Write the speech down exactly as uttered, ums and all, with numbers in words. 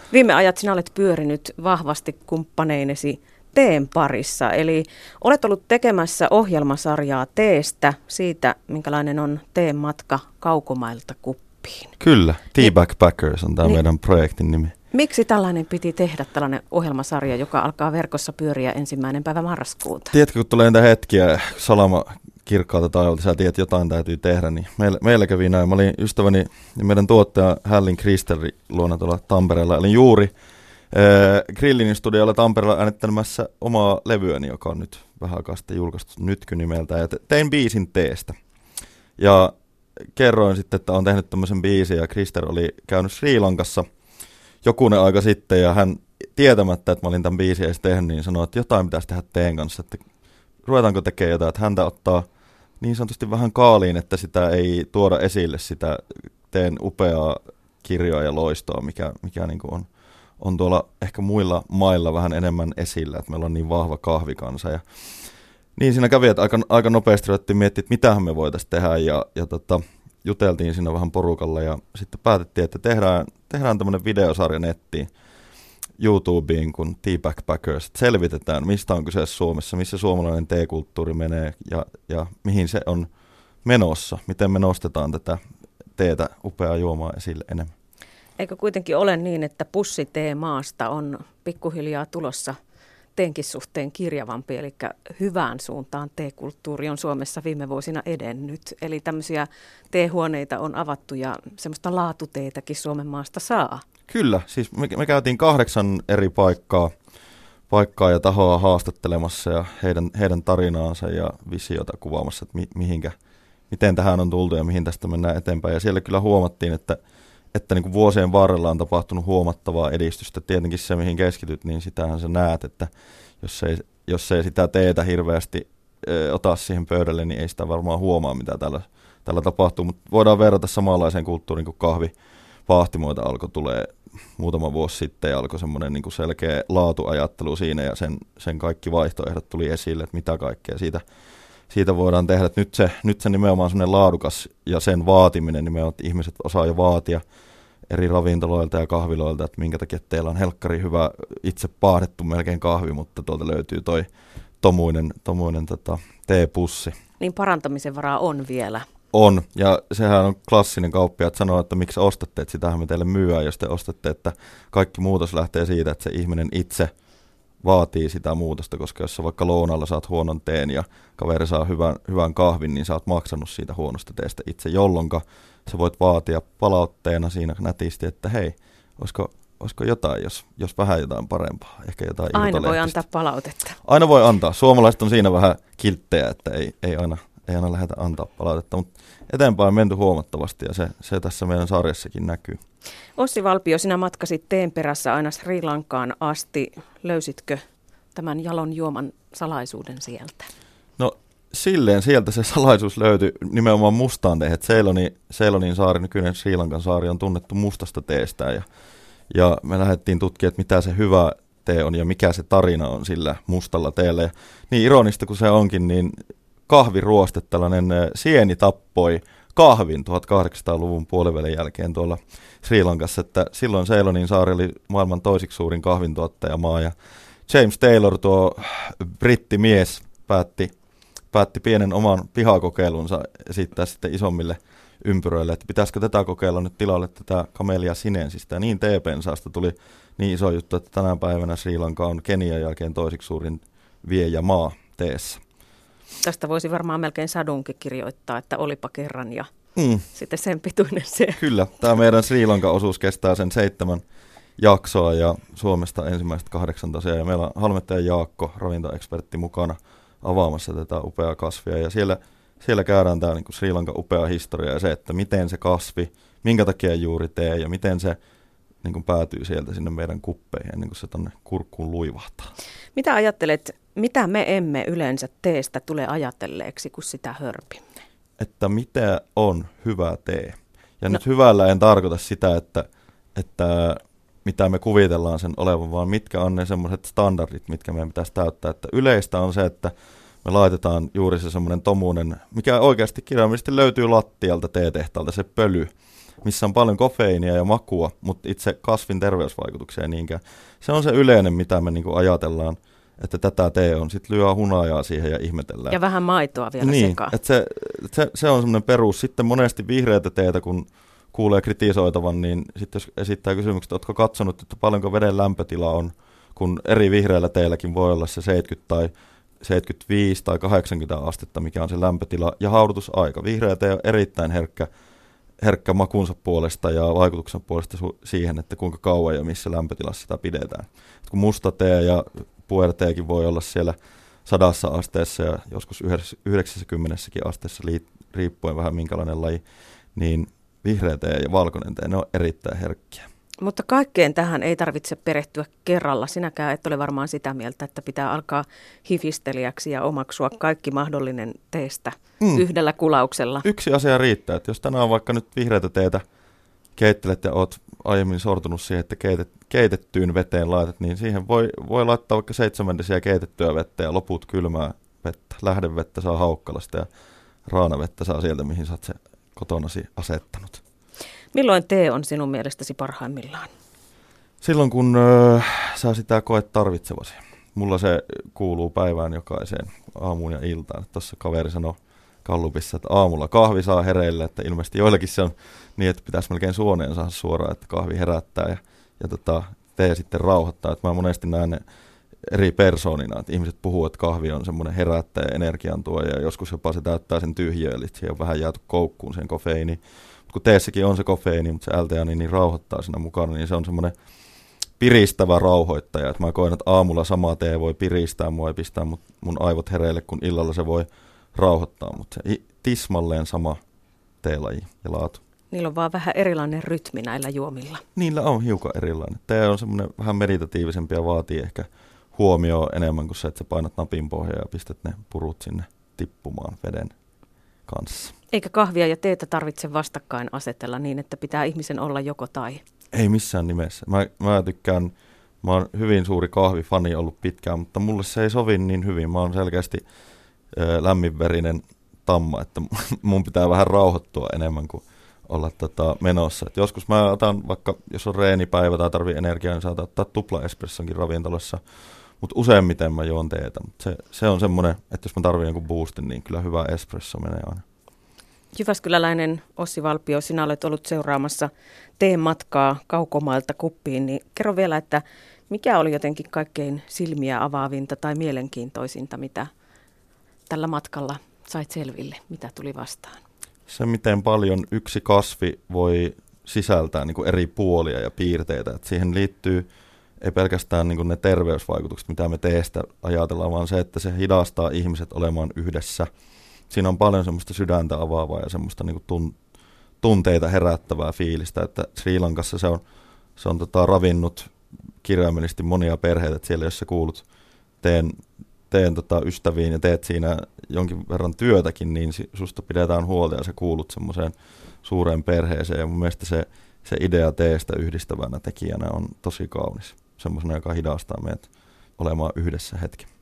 Viime ajat sinä olet pyörinyt vahvasti kumppaneinesi teen parissa, eli olet ollut tekemässä ohjelmasarjaa teestä, siitä minkälainen on teen matka kaukomailta kuppiin. Kyllä, Tea Backpackers on tämä niin, meidän projektin nimi. Miksi tällainen piti tehdä, tällainen ohjelmasarja, joka alkaa verkossa pyöriä ensimmäinen päivä marraskuuta? Tiedätkö, kun tulee niitä hetkiä, salama kirkkaalta taivalta, sä tiedät, jotain täytyy tehdä, niin meillä, meillä kävi näin. Mä olin ystäväni ja meidän tuottaja Hällin Kristeri luona tuolla Tampereella. Olin juuri äh, Grillinin studiolla Tampereella äänittämässä omaa levyäni, joka on nyt vähän aikaa sitten julkaistu Nytky nimeltä. Ja tein biisin teestä. Ja kerroin sitten, että olen tehnyt tämmöisen biisin ja Krister oli käynyt Sri Lankassa jokunen aika sitten ja hän tietämättä, että mä olin tämän biisin edes tehnyt, niin sanoi, että jotain pitäisi tehdä teen kanssa, että ruvetaanko tekemään jotain, että häntä ottaa niin sanotusti vähän kaaliin, että sitä ei tuoda esille sitä teen upeaa kirjoa ja loistoa, mikä, mikä niin kuin on, on tuolla ehkä muilla mailla vähän enemmän esillä, että meillä on niin vahva kahvikansa. Ja niin siinä kävi, että aika, aika nopeasti ruvettiin miettimään, että mitähän me voitaisiin tehdä ja, ja tota, juteltiin siinä vähän porukalla ja sitten päätettiin, että tehdään, tehdään tämmöinen videosarja nettiin. YouTubeen kuin Tea Backpackers, että selvitetään, mistä on kyse Suomessa, missä suomalainen teekulttuuri menee ja, ja mihin se on menossa, miten me nostetaan tätä teetä upeaa juomaa esille enemmän. Eikö kuitenkin ole niin, että pussitee maasta on pikkuhiljaa tulossa teenkin suhteen kirjavampi, eli hyvään suuntaan teekulttuuri on Suomessa viime vuosina edennyt. Eli tämmöisiä teehuoneita on avattu ja semmoista laatuteetäkin Suomen maasta saa. Kyllä, siis me, me käytiin kahdeksan eri paikkaa, paikkaa ja tahoa haastattelemassa ja heidän, heidän tarinaansa ja visiota kuvaamassa, että mi, mihinkä, miten tähän on tultu ja mihin tästä mennään eteenpäin. Ja siellä kyllä huomattiin, että, että niin kuin vuosien varrella on tapahtunut huomattavaa edistystä. Tietenkin se, mihin keskityt, niin sitähän sä näet, että jos ei, jos ei sitä teetä hirveästi ö, ota siihen pöydälle, niin ei sitä varmaan huomaa, mitä täällä, täällä tapahtuu. Mutta voidaan verrata samanlaiseen kulttuuriin kuin kahvi. Paahtimoita alkoi tulee muutama vuosi sitten ja alkoi semmoinen niin kuin selkeä laatuajattelu siinä ja sen, sen kaikki vaihtoehdot tuli esille, että mitä kaikkea siitä, siitä voidaan tehdä. Että nyt, se, nyt se nimenomaan semmoinen laadukas ja sen vaatiminen nimenomaan, että ihmiset osaa jo vaatia eri ravintoloilta ja kahviloilta, että minkä takia teillä on helkkari hyvä itse paahdettu melkein kahvi, mutta tuolta löytyy toi tomuinen, tomuinen tota, teepussi. Niin parantamisen varaa on vielä. On, ja sehän on klassinen kauppiaat sanoo, että miksi ostatte, että sitähän me teille myyään, jos te ostatte, että kaikki muutos lähtee siitä, että se ihminen itse vaatii sitä muutosta, koska jos sä vaikka lounalla saat huonon teen ja kaveri saa hyvän, hyvän kahvin, niin sä oot maksanut siitä huonosta teestä itse, jolloinka sä voit vaatia palautteena siinä nätisti, että hei, olisiko, olisiko jotain, jos, jos vähän jotain parempaa, ehkä jotain Aina voi antaa palautetta. Aina voi antaa. Suomalaiset on siinä vähän kilttejä, että ei, ei aina... Ei aina lähdetä antaa palautetta, mutta eteenpäin on menty huomattavasti ja se, se tässä meidän sarjassakin näkyy. Ossi Valpio, sinä matkasit teen perässä aina Sri Lankaan asti. Löysitkö tämän jalon juoman salaisuuden sieltä? No silleen sieltä se salaisuus löytyi nimenomaan mustaan teehen. Ceylonin, Ceylonin saari, nykyinen Sri Lankan saari on tunnettu mustasta teestä ja, ja me lähdettiin tutkimaan, että mitä se hyvä tee on ja mikä se tarina on sillä mustalla teellä. Ja niin ironista kuin se onkin, niin kahviruoste, tällainen sieni tappoi kahvin tuhatkahdeksansataaluvun puolivälin jälkeen tuolla Sri Lankassa, että silloin Ceylonin saari oli maailman toisiksi suurin kahvintuottajamaa ja James Taylor, tuo brittimies, päätti, päätti pienen oman pihakokeilunsa esittää sitten isommille ympyröille, että pitäisikö tätä kokeilla nyt tilalle tätä Camellia sinensistä ja niin teepensaasta tuli niin iso juttu, että tänä päivänä Sri Lanka on Kenian jälkeen toisiksi suurin viejämaa teessä. Tästä voisi varmaan melkein sadunkin kirjoittaa, että olipa kerran ja mm. sitten sen pituinen se. Kyllä, tämä meidän Sri Lanka-osuus kestää sen seitsemän jaksoa ja Suomesta ensimmäiset kahdeksan tosiaan. Ja meillä on Halmettaja Jaakko, ravintoekspertti, mukana avaamassa tätä upeaa kasvia. Ja siellä, siellä käydään tämä niin kuin Sri Lankan upea historia ja se, että miten se kasvi, minkä takia juuri tee ja miten se niin kuin päätyy sieltä sinne meidän kuppeihin ennen kuin se tuonne kurkkuun luivahtaa. Mitä ajattelet, mitä me emme yleensä teestä tule ajatelleeksi, kun sitä hörpimme? Että mitä on hyvä tee. Ja no. Nyt hyvällä en tarkoita sitä, että, että mitä me kuvitellaan sen olevan, vaan mitkä on ne semmoiset standardit, mitkä meidän pitäisi täyttää. Että yleistä on se, että me laitetaan juuri se semmoinen tomuinen, mikä oikeasti kirjaimellisesti löytyy lattialta teetehtaalta, se pöly. missä on paljon kofeiinia ja makua, mutta itse kasvin terveysvaikutuksia ei niinkään. Se on se yleinen, mitä me niinku ajatellaan, että tätä tee on. Sitten lyö hunajaa siihen ja ihmetellään. Ja vähän maitoa vielä niin, sekaan. Että se, se, se on semmoinen perus. Sitten monesti vihreätä teetä, kun kuulee kritisoitavan, niin sitten jos esittää kysymykset, että oletko katsonut, että paljonko veden lämpötila on, kun eri vihreällä teelläkin voi olla se seitsemänkymmentä tai seitsemänkymmentäviisi tai kahdeksankymmentä astetta, mikä on se lämpötila ja haudutusaika. Vihreä tee on erittäin herkkä, herkkä makunsa puolesta ja vaikutuksen puolesta su- siihen, että kuinka kauan ja missä lämpötilassa sitä pidetään. Et kun musta tee ja puerteekin voi olla siellä sadassa asteessa ja joskus yhdeksänkymmentäkin asteessa riippuen vähän minkälainen laji, niin vihreä tee ja valkoinen tee, ne on erittäin herkkiä. Mutta kaikkeen tähän ei tarvitse perehtyä kerralla. Sinäkään et ole varmaan sitä mieltä, että pitää alkaa hifistelijäksi ja omaksua kaikki mahdollinen teestä mm. yhdellä kulauksella. Yksi asia riittää, että jos tänään vaikka nyt vihreätä teetä keittelet ja oot aiemmin sortunut siihen, että keitet, keitettyyn veteen laitat, niin siihen voi, voi laittaa vaikka seitsemändesiä keitettyä vettä ja loput kylmää vettä. Lähdevettä saa Haukkalasta ja raanavettä saa sieltä, mihin sä oot se kotonasi asettanut. Milloin tee on sinun mielestäsi parhaimmillaan? Silloin, kun öö, sä sitä koet tarvitsevasi. Mulla se kuuluu päivään jokaiseen aamuun ja iltaan. Tuossa kaveri sanoi Gallupissa, että aamulla kahvi saa hereille, että ilmeisesti joillakin se on niin, että pitäisi melkein suoneen saada suoraan, että kahvi herättää ja, ja tota, tee sitten rauhoittaa. Että mä monesti näen ne eri persoonina, että ihmiset puhuu, että kahvi on semmoinen herättäjä ja energiantuoja ja joskus jopa se täyttää sen tyhjiö, eli siihen on vähän jääty koukkuun sen kofeiini. Kun teessäkin on se kofeiini, mutta se L T A niin rauhoittaa siinä mukana, niin se on semmoinen piristävä rauhoittaja. Että mä koen, että aamulla sama tee voi piristää mua ja pistää mun aivot hereille, kun illalla se voi rauhoittaa. Mutta se tismalleen sama teelaji ja laatu. Niillä on vaan vähän erilainen rytmi näillä juomilla. Niillä on hiukan erilainen. Tee on semmoinen vähän meditatiivisempi ja vaatii ehkä huomioon enemmän kuin se, että sä painat napin pohjaa ja pistät ne purut sinne tippumaan veden kanssa. Eikä kahvia ja teetä tarvitse vastakkain asetella niin, että pitää ihmisen olla joko tai. Ei missään nimessä. Mä, mä tykkään, mä oon hyvin suuri kahvifani ollut pitkään, mutta mulle se ei sovi niin hyvin. Mä oon selkeästi ö, lämminverinen tamma, että mun pitää vähän rauhoittua enemmän kuin olla tota, menossa. Et joskus mä otan vaikka, jos on reenipäivä tai tarvii energiaa, niin saatan ottaa tupla espressonkin ravintolassa. Mutta useimmiten mä juon teetä. Mut se, se on semmoinen, että jos mä tarvitsen jonkun boostin, niin kyllä hyvä espresso menee aina. Jyväskyläläinen Ossi Valpio, sinä olet ollut seuraamassa teen matkaa Kaukomailta kuppiin, niin kerro vielä, että mikä oli jotenkin kaikkein silmiä avaavinta tai mielenkiintoisinta, mitä tällä matkalla sait selville, mitä tuli vastaan? Se, miten paljon yksi kasvi voi sisältää niin kuin eri puolia ja piirteitä. Et siihen liittyy ei pelkästään niin kuin ne terveysvaikutukset, mitä me teestä ajatellaan, vaan se, että se hidastaa ihmiset olemaan yhdessä. Siinä on paljon semmoista sydäntä avaavaa ja semmoista niin kuin tun, tunteita herättävää fiilistä, että Sri Lankassa se on, se on tota, ravinnut kirjaimellisesti monia perheitä, että siellä jos sä kuulut teen, teen tota, ystäviin ja teet siinä jonkin verran työtäkin, niin susta pidetään huolta ja sä kuulut semmoiseen suureen perheeseen ja mun mielestä se, se idea teestä yhdistävänä tekijänä on tosi kaunis, semmoisena, joka hidastaa meidät olemaan yhdessä hetki.